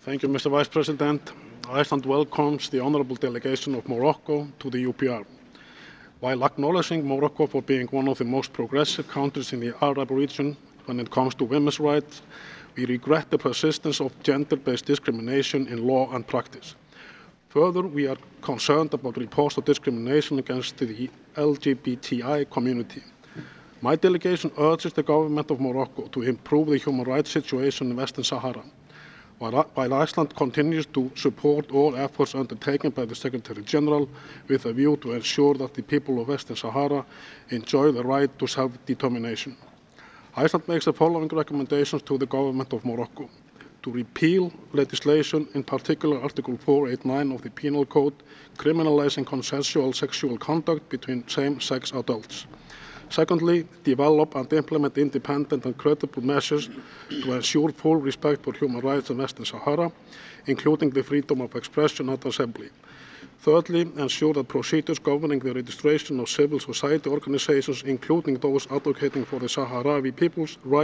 Thank you, Mr. Vice President. Iceland welcomes the honorable delegation of Morocco to the UPR. While acknowledging Morocco for being one of the most progressive countries in the Arab region when it comes to women's rights, we regret the persistence of gender-based discrimination in law and practice. Further, we are concerned about reports of discrimination against the LGBTI community. My delegation urges the government of Morocco to improve the human rights situation in Western Sahara. While Iceland continues to support all efforts undertaken by the Secretary General with a view to ensure that the people of Western Sahara enjoy the right to self-determination. Iceland makes the following recommendations to the government of Morocco: to repeal legislation, in particular Article 489 of the Penal Code, criminalizing consensual sexual conduct between same-sex adults. Secondly, develop and implement independent and credible measures to ensure full respect for human rights in Western Sahara, including the freedom of expression and assembly. Thirdly, ensure that procedures governing the registration of civil society organizations, including those advocating for the Sahrawi people's rights,